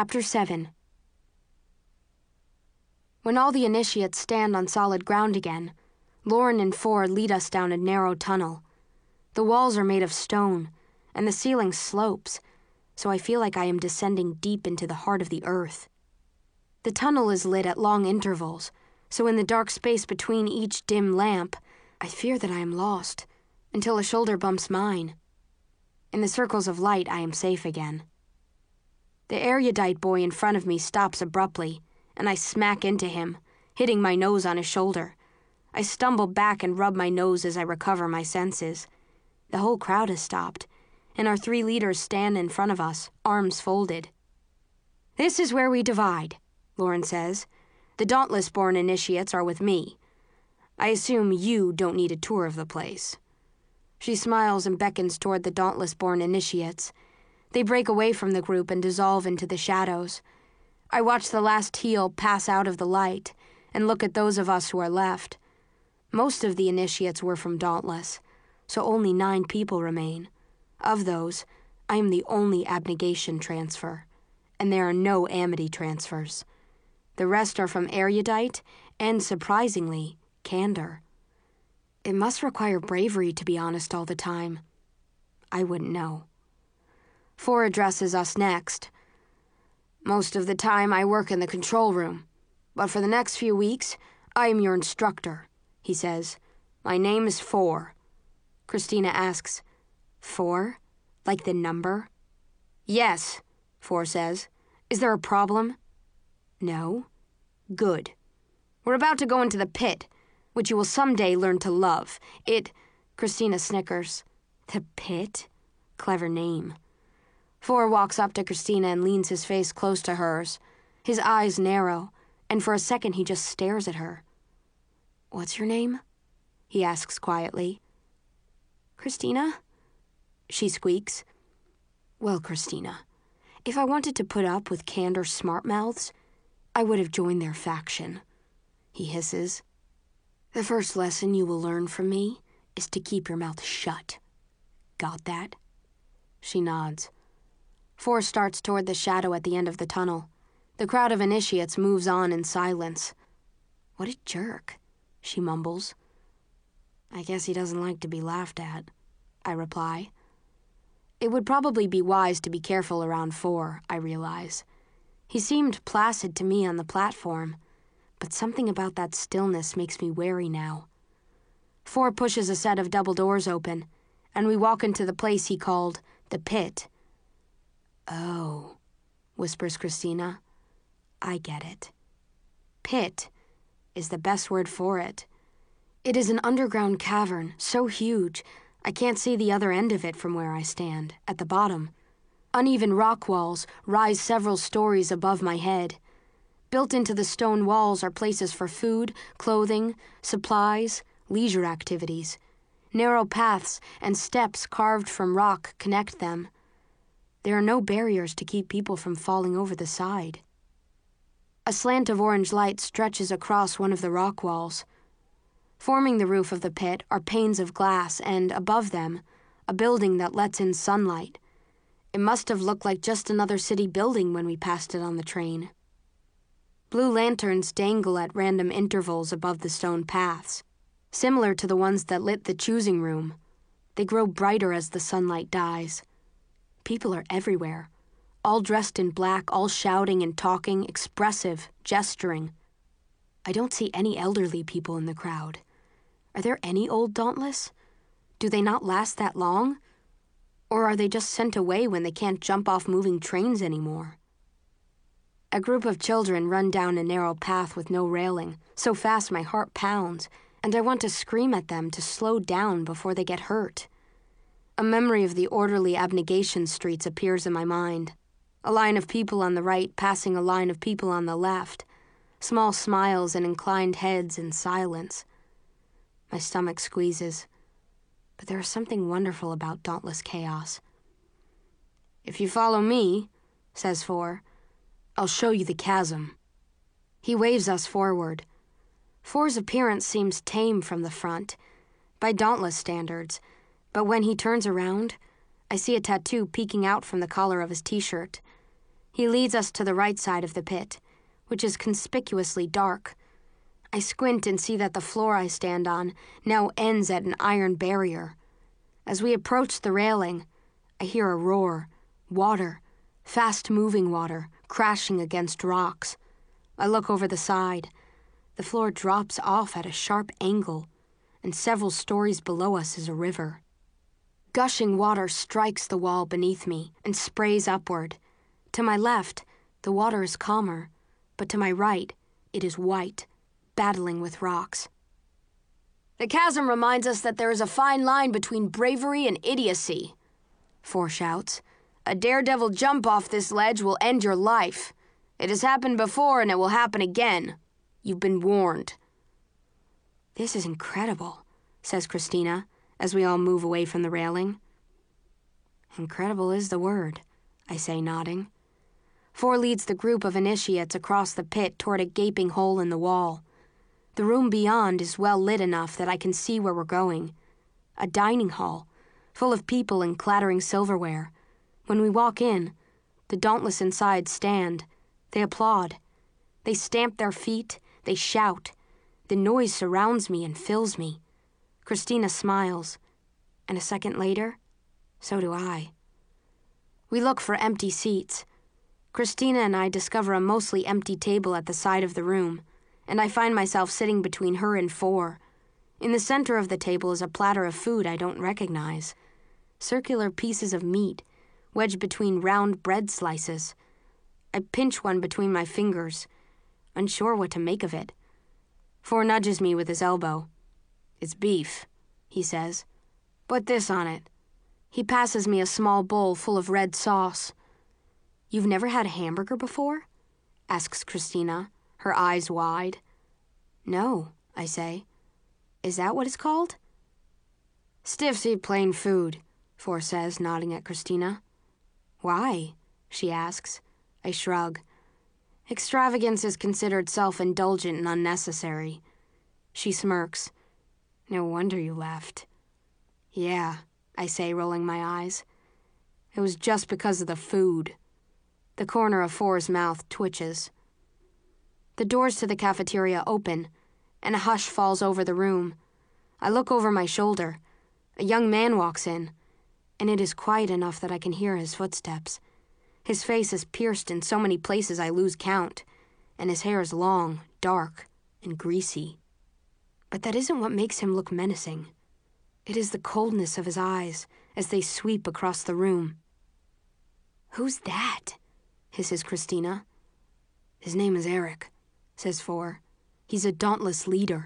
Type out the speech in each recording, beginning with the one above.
Chapter 7. When all the initiates stand on solid ground again, Lauren and Four lead us down a narrow tunnel. The walls are made of stone, and the ceiling slopes, so I feel like I am descending deep into the heart of the earth. The tunnel is lit at long intervals, so in the dark space between each dim lamp, I fear that I am lost, until a shoulder bumps mine. In the circles of light, I am safe again. The erudite boy in front of me stops abruptly, and I smack into him, hitting my nose on his shoulder. I stumble back and rub my nose as I recover my senses. The whole crowd has stopped, and our 3 leaders stand in front of us, arms folded. "This is where we divide," Lauren says. "The Dauntless-born initiates are with me. I assume you don't need a tour of the place." She smiles and beckons toward the Dauntless-born initiates. They break away from the group and dissolve into the shadows. I watch the last heel pass out of the light and look at those of us who are left. Most of the initiates were from Dauntless, so only 9 people remain. Of those, I am the only abnegation transfer, and there are no amity transfers. The rest are from erudite and, surprisingly, candor. It must require bravery to be honest all the time. I wouldn't know. Four addresses us next. "Most of the time I work in the control room, but for the next few weeks, I am your instructor," he says. "My name is Four." Christina asks, "Four? Like the number?" "Yes," Four says. "Is there a problem?" "No." "Good. We're about to go into the pit, which you will someday learn to love. Christina snickers. "The pit? Clever name." Four walks up to Christina and leans his face close to hers. His eyes narrow, and for a second he just stares at her. "What's your name?" he asks quietly. "Christina?" she squeaks. "Well, Christina, if I wanted to put up with Candor's smart mouths, I would have joined their faction," he hisses. "The first lesson you will learn from me is to keep your mouth shut. Got that?" She nods. Four starts toward the shadow at the end of the tunnel. The crowd of initiates moves on in silence. "What a jerk," she mumbles. "I guess he doesn't like to be laughed at," I reply. It would probably be wise to be careful around Four, I realize. He seemed placid to me on the platform, but something about that stillness makes me wary now. Four pushes a set of double doors open, and we walk into the place he called the pit. "Oh," whispers Christina. "I get it. Pit is the best word for it. It is an underground cavern, so huge, I can't see the other end of it from where I stand, at the bottom. Uneven rock walls rise several stories above my head. Built into the stone walls are places for food, clothing, supplies, leisure activities. Narrow paths and steps carved from rock connect them. There are no barriers to keep people from falling over the side. A slant of orange light stretches across one of the rock walls. Forming the roof of the pit are panes of glass and, above them, a building that lets in sunlight. It must have looked like just another city building when we passed it on the train. Blue lanterns dangle at random intervals above the stone paths, similar to the ones that lit the choosing room. They grow brighter as the sunlight dies. People are everywhere, all dressed in black, all shouting and talking, expressive, gesturing. I don't see any elderly people in the crowd. Are there any old Dauntless? Do they not last that long? Or are they just sent away when they can't jump off moving trains anymore? A group of children run down a narrow path with no railing, so fast my heart pounds, and I want to scream at them to slow down before they get hurt. A memory of the orderly abnegation streets appears in my mind. A line of people on the right passing a line of people on the left. Small smiles and inclined heads and silence. My stomach squeezes. But there is something wonderful about dauntless chaos. "If you follow me," says Four, "I'll show you the chasm." He waves us forward. Four's appearance seems tame from the front, by dauntless standards, but when he turns around, I see a tattoo peeking out from the collar of his t-shirt. He leads us to the right side of the pit, which is conspicuously dark. I squint and see that the floor I stand on now ends at an iron barrier. As we approach the railing, I hear a roar, water, fast-moving water, crashing against rocks. I look over the side. The floor drops off at a sharp angle, and several stories below us is a river. Gushing water strikes the wall beneath me and sprays upward. To my left, the water is calmer, but to my right, it is white, battling with rocks. The chasm reminds us that there is a fine line between bravery and idiocy, Four shouts. A daredevil jump off this ledge will end your life. It has happened before and it will happen again. You've been warned. This is incredible, says Christina, as we all move away from the railing. Incredible is the word, I say, nodding. Four leads the group of initiates across the pit toward a gaping hole in the wall. The room beyond is well lit enough that I can see where we're going. A dining hall, full of people and clattering silverware. When we walk in, the dauntless inside stand. They applaud. They stamp their feet. They shout. The noise surrounds me and fills me. Christina smiles. And a second later, so do I. We look for empty seats. Christina and I discover a mostly empty table at the side of the room, and I find myself sitting between her and Four. In the center of the table is a platter of food I don't recognize. Circular pieces of meat, wedged between round bread slices. I pinch one between my fingers, unsure what to make of it. Four nudges me with his elbow. It's beef, he says. Put this on it. He passes me a small bowl full of red sauce. You've never had a hamburger before? Asks Christina, her eyes wide. No, I say. Is that what it's called? Stiffs eat plain food, Four says, nodding at Christina. Why? She asks. I shrug. Extravagance is considered self-indulgent and unnecessary. She smirks. No wonder you left. Yeah, I say, rolling my eyes. It was just because of the food. The corner of Four's mouth twitches. The doors to the cafeteria open, and a hush falls over the room. I look over my shoulder. A young man walks in, and it is quiet enough that I can hear his footsteps. His face is pierced in so many places I lose count, and his hair is long, dark, and greasy. But that isn't what makes him look menacing. It is the coldness of his eyes as they sweep across the room. Who's that? Hisses Christina. His name is Eric, says Four. He's a dauntless leader.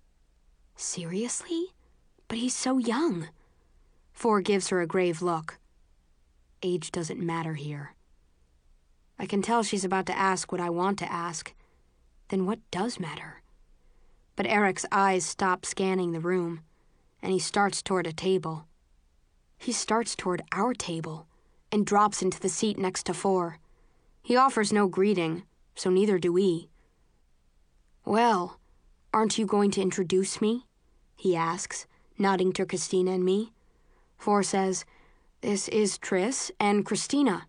Seriously? But he's so young. Four gives her a grave look. Age doesn't matter here. I can tell she's about to ask what I want to ask. Then what does matter? But Eric's eyes stop scanning the room, and he starts toward a table. He starts toward our table and drops into the seat next to Four. He offers no greeting, so neither do we. Well, aren't you going to introduce me? He asks, nodding to Christina and me. Four says, This is Triss and Christina.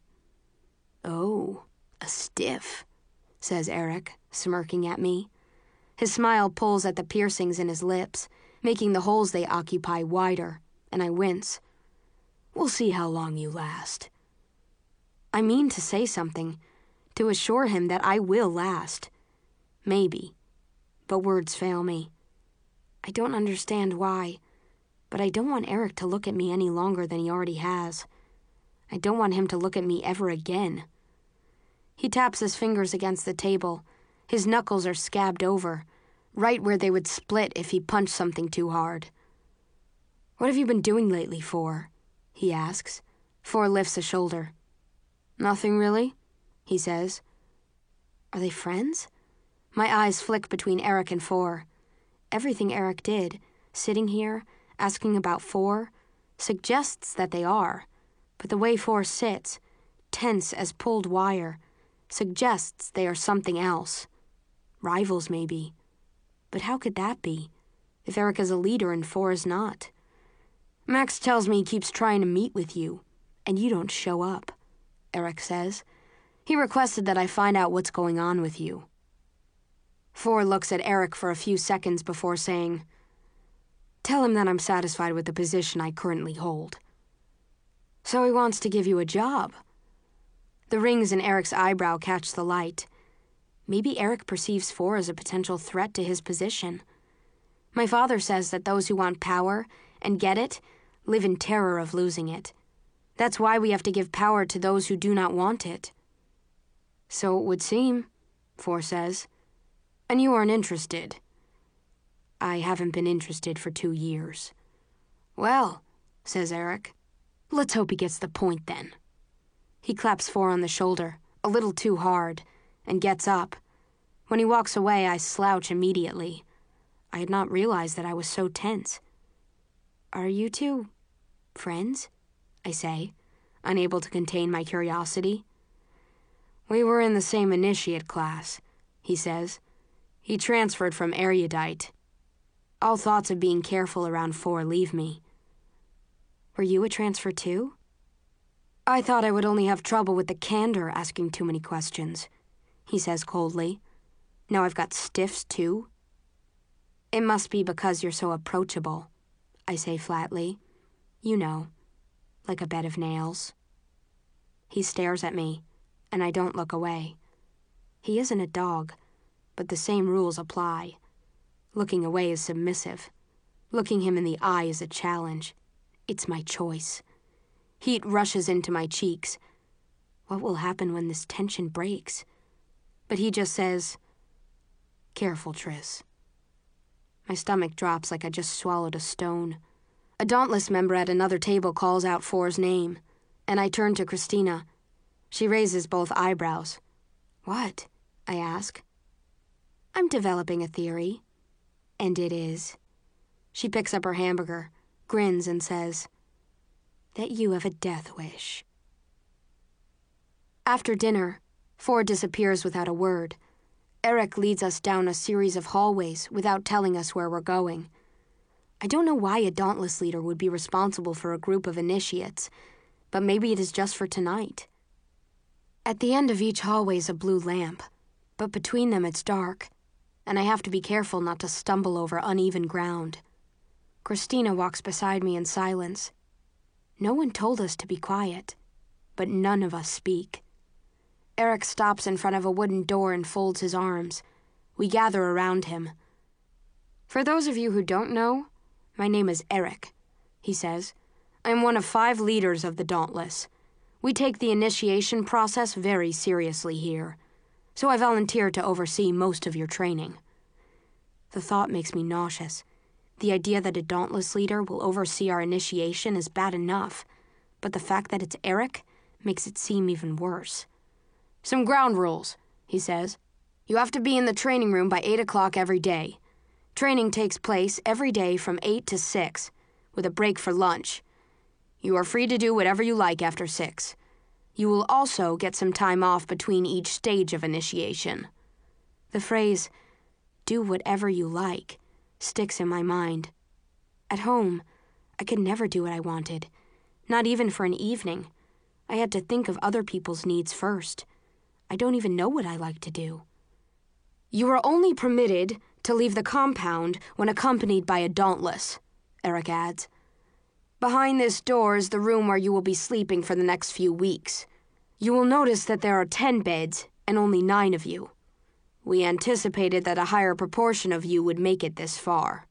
Oh, a stiff, says Eric, smirking at me. His smile pulls at the piercings in his lips, making the holes they occupy wider, and I wince. We'll see how long you last. I mean to say something, to assure him that I will last. Maybe, but words fail me. I don't understand why, but I don't want Eric to look at me any longer than he already has. I don't want him to look at me ever again. He taps his fingers against the table. His knuckles are scabbed over, right where they would split if he punched something too hard. What have you been doing lately, Four? He asks. Four lifts a shoulder. Nothing really, he says. Are they friends? My eyes flick between Eric and Four. Everything Eric did, sitting here, asking about Four, suggests that they are, but the way Four sits, tense as pulled wire, suggests they are something else. Rivals, maybe. But how could that be, if Eric is a leader and Four is not? Max tells me he keeps trying to meet with you, and you don't show up, Eric says. He requested that I find out what's going on with you. Four looks at Eric for a few seconds before saying, "Tell him that I'm satisfied with the position I currently hold." "So he wants to give you a job." The rings in Eric's eyebrow catch the light. Maybe Eric perceives Four as a potential threat to his position. My father says that those who want power and get it live in terror of losing it. That's why we have to give power to those who do not want it. "So it would seem," Four says. "And you aren't interested." "I haven't been interested for 2 years." "Well," says Eric, "let's hope he gets the point then." He claps Four on the shoulder, a little too hard, and gets up. When he walks away, I slouch immediately. I had not realized that I was so tense. "Are you two friends?" I say, unable to contain my curiosity. "We were in the same initiate class," he says. He transferred from erudite. All thoughts of being careful around Four leave me. "Were you a transfer too?" "I thought I would only have trouble with the candor asking too many questions," he says coldly. "Now I've got stiffs too." "It must be because you're so approachable," I say flatly. "You know, like a bed of nails." He stares at me, and I don't look away. He isn't a dog, but the same rules apply. Looking away is submissive. Looking him in the eye is a challenge. It's my choice. Heat rushes into my cheeks. What will happen when this tension breaks? But he just says, "Careful, Triss." My stomach drops like I just swallowed a stone. A Dauntless member at another table calls out Four's name, and I turn to Christina. She raises both eyebrows. "What?" I ask. "I'm developing a theory." "And it is?" She picks up her hamburger, grins, and says, "That you have a death wish." After dinner, Four disappears without a word. Eric leads us down a series of hallways without telling us where we're going. I don't know why a Dauntless leader would be responsible for a group of initiates, but maybe it is just for tonight. At the end of each hallway is a blue lamp, but between them it's dark, and I have to be careful not to stumble over uneven ground. Christina walks beside me in silence. No one told us to be quiet, but none of us speak. Eric stops in front of a wooden door and folds his arms. We gather around him. "For those of you who don't know, my name is Eric," he says. "I'm one of 5 leaders of the Dauntless. We take the initiation process very seriously here, so I volunteered to oversee most of your training." The thought makes me nauseous. The idea that a Dauntless leader will oversee our initiation is bad enough, but the fact that it's Eric makes it seem even worse. "Some ground rules," he says. "You have to be in the training room by 8 o'clock every day. Training takes place every day from 8 to 6, with a break for lunch. You are free to do whatever you like after 6. You will also get some time off between each stage of initiation." The phrase, "do whatever you like," sticks in my mind. At home, I could never do what I wanted, not even for an evening. I had to think of other people's needs first. I don't even know what I like to do. "You are only permitted to leave the compound when accompanied by a Dauntless," Eric adds. "Behind this door is the room where you will be sleeping for the next few weeks. You will notice that there are 10 beds and only 9 of you. We anticipated that a higher proportion of you would make it this far."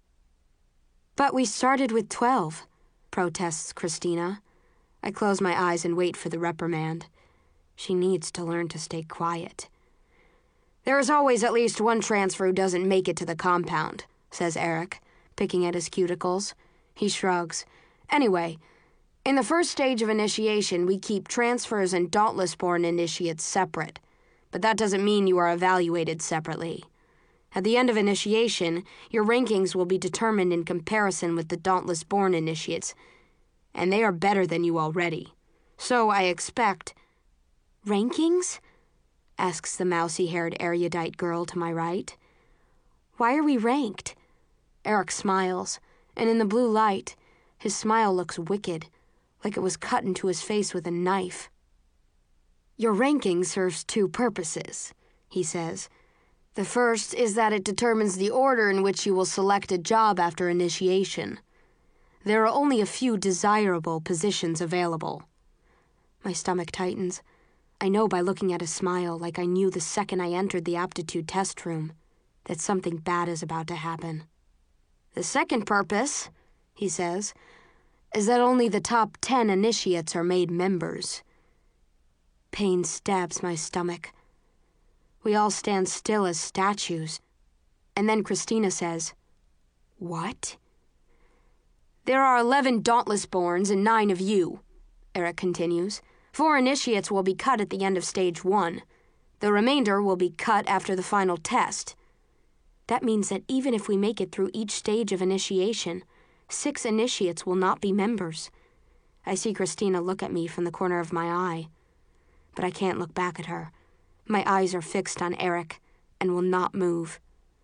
"But we started with 12, protests Christina. I close my eyes and wait for the reprimand. She needs to learn to stay quiet. "There is always at least one transfer who doesn't make it to the compound," says Eric, picking at his cuticles. He shrugs. "Anyway, in the first stage of initiation, we keep transfers and Dauntless-born initiates separate, but that doesn't mean you are evaluated separately. At the end of initiation, your rankings will be determined in comparison with the Dauntless-born initiates, and they are better than you already. So I expect—" "Rankings?" asks the mousy-haired erudite girl to my right. "Why are we ranked?" Eric smiles, and in the blue light, his smile looks wicked, like it was cut into his face with a knife. Your ranking serves two purposes, he says. The first is that it determines the order in which you will select a job after initiation. There are only a few desirable positions available. My stomach tightens. I know by looking at his smile, like I knew the second I entered the aptitude test room, that something bad is about to happen. The second purpose, he says, is that only the top 10 initiates are made members. Pain stabs my stomach. We all stand still as statues. And then Christina says, "What?" "There are 11 Dauntless-borns and 9 of you," Eric continues. 4 initiates will be cut at the end of Stage 1. The remainder will be cut after the final test. That means that even if we make it through each stage of initiation, 6 initiates will not be members. I see Christina look at me from the corner of my eye, but I can't look back at her. My eyes are fixed on Eric and will not move.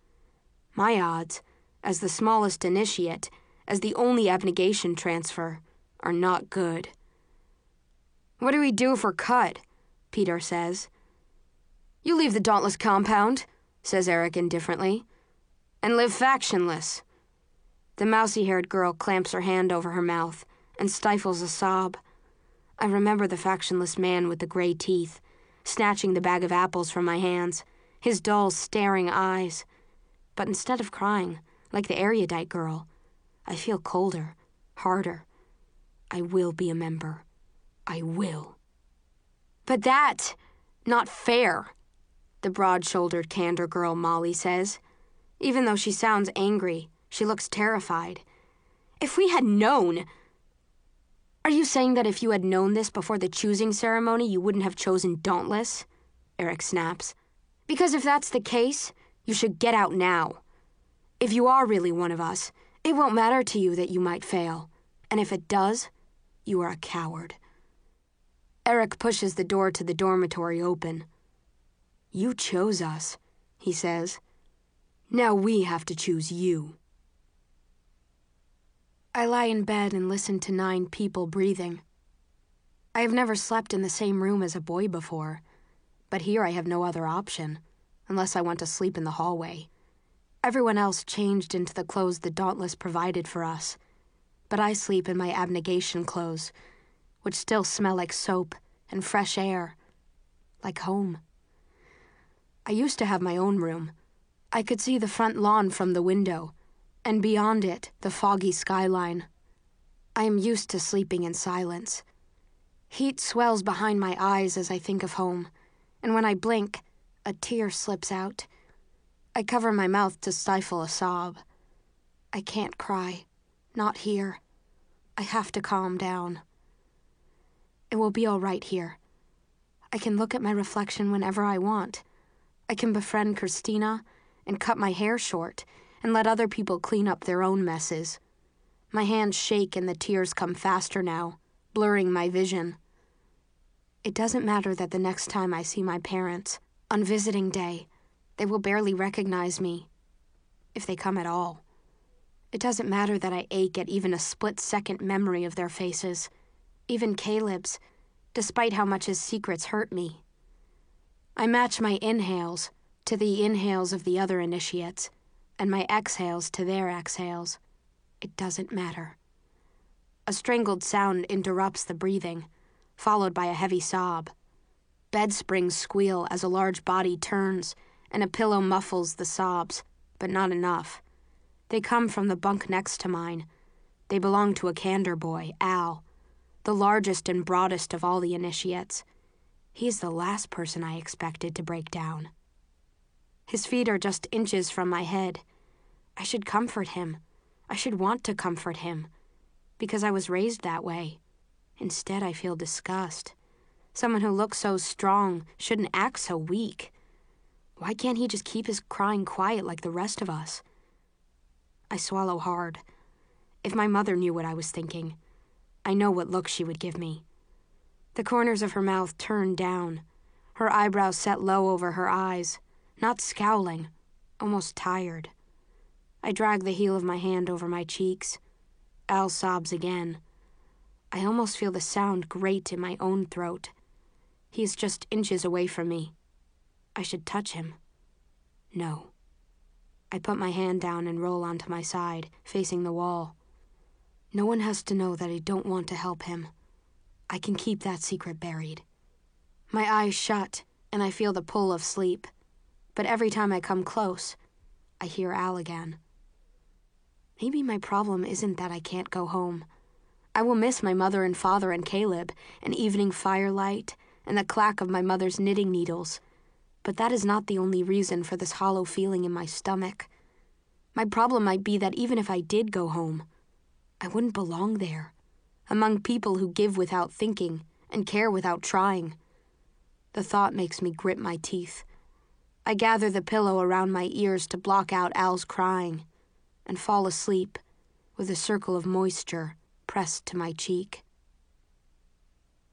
My odds, as the smallest initiate, as the only abnegation transfer, are not good. "What do we do if we're cut?" Peter says. "You leave the Dauntless compound," says Eric indifferently, "and live factionless." The mousy-haired girl clamps her hand over her mouth and stifles a sob. I remember the factionless man with the gray teeth, snatching the bag of apples from my hands, his dull, staring eyes. But instead of crying, like the erudite girl, I feel colder, harder. I will be a member. I will. "But that's not fair," the broad-shouldered candor girl Molly says. Even though she sounds angry, she looks terrified. "If we had known..." "Are you saying that if you had known this before the choosing ceremony, you wouldn't have chosen Dauntless?" Eric snaps. "Because if that's the case, you should get out now. If you are really one of us, it won't matter to you that you might fail. And if it does, you are a coward." Eric pushes the door to the dormitory open. "You chose us," he says. "Now we have to choose you." I lie in bed and listen to 9 people breathing. I have never slept in the same room as a boy before, but here I have no other option, unless I want to sleep in the hallway. Everyone else changed into the clothes the Dauntless provided for us, but I sleep in my abnegation clothes, which still smell like soap and fresh air, like home. I used to have my own room. I could see the front lawn from the window, and beyond it, the foggy skyline. I am used to sleeping in silence. Heat swells behind my eyes as I think of home, and when I blink, a tear slips out. I cover my mouth to stifle a sob. I can't cry. Not here. I have to calm down. It will be all right here. I can look at my reflection whenever I want. I can befriend Christina and cut my hair short and let other people clean up their own messes. My hands shake and the tears come faster now, blurring my vision. It doesn't matter that the next time I see my parents, on visiting day, they will barely recognize me, if they come at all. It doesn't matter that I ache at even a split-second memory of their faces, even Caleb's, despite how much his secrets hurt me. I match my inhales to the inhales of the other initiates, and my exhales to their exhales. It doesn't matter. A strangled sound interrupts the breathing, followed by a heavy sob. Bed springs squeal as a large body turns, and a pillow muffles the sobs, but not enough. They come from the bunk next to mine. They belong to a candor boy, Al, the largest and broadest of all the initiates. He's the last person I expected to break down. His feet are just inches from my head. I should comfort him. I should want to comfort him, because I was raised that way. Instead, I feel disgust. Someone who looks so strong shouldn't act so weak. Why can't he just keep his crying quiet like the rest of us? I swallow hard. If my mother knew what I was thinking, I know what look she would give me. The corners of her mouth turned down, her eyebrows set low over her eyes, not scowling, almost tired. I drag the heel of my hand over my cheeks. Al sobs again. I almost feel the sound grate in my own throat. He's just inches away from me. I should touch him. No. I put my hand down and roll onto my side, facing the wall. No one has to know that I don't want to help him. I can keep that secret buried. My eyes shut, and I feel the pull of sleep. But every time I come close, I hear Al again. Maybe my problem isn't that I can't go home. I will miss my mother and father and Caleb, and evening firelight, and the clack of my mother's knitting needles. But that is not the only reason for this hollow feeling in my stomach. My problem might be that even if I did go home, I wouldn't belong there, among people who give without thinking and care without trying. The thought makes me grit my teeth. I gather the pillow around my ears to block out Al's crying, and fall asleep with a circle of moisture pressed to my cheek.